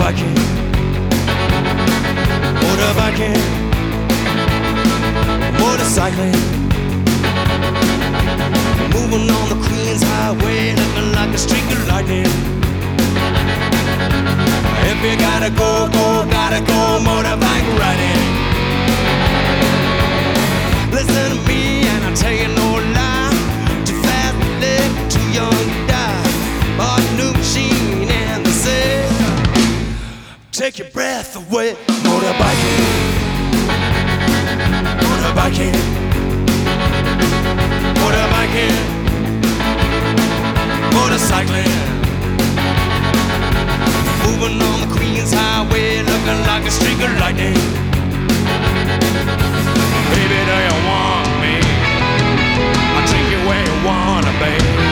motorbiking, motorbiking, motorcycling, moving on the Queens Highway, looking like a streak of lightning. If you gotta go, gotta go motorbike riding. Listen to me and I'll tell you no lie. Too fast to live, too young to die. Bought a new machine and they say, take your breath away. Motorbiking, motorbiking, motorbiking, motorcycling, moving on the Queens Highway, looking like a streak of lightning. Baby, do you want me? I'll take you where you wanna be.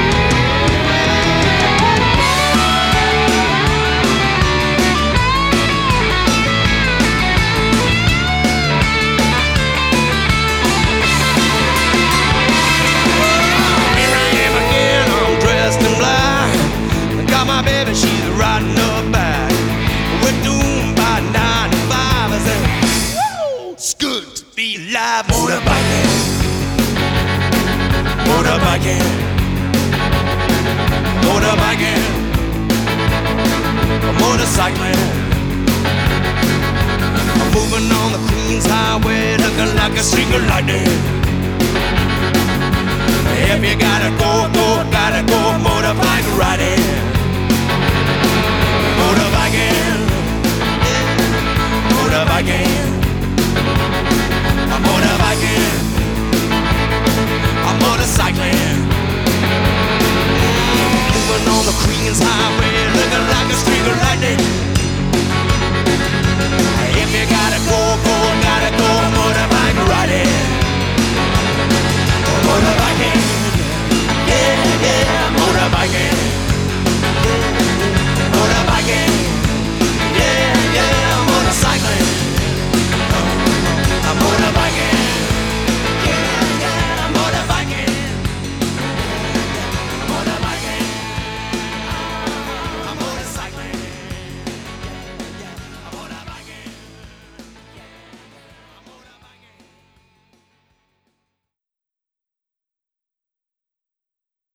My baby, she's riding her back. We're doomed by 9 to 5. I said, woo, it's good to be alive. Motorbiking, motorbiking, motorbiking, motorcycling. I'm moving on the Queens Highway, looking like a streak of lightning. If you gotta go, gotta go motorbike riding.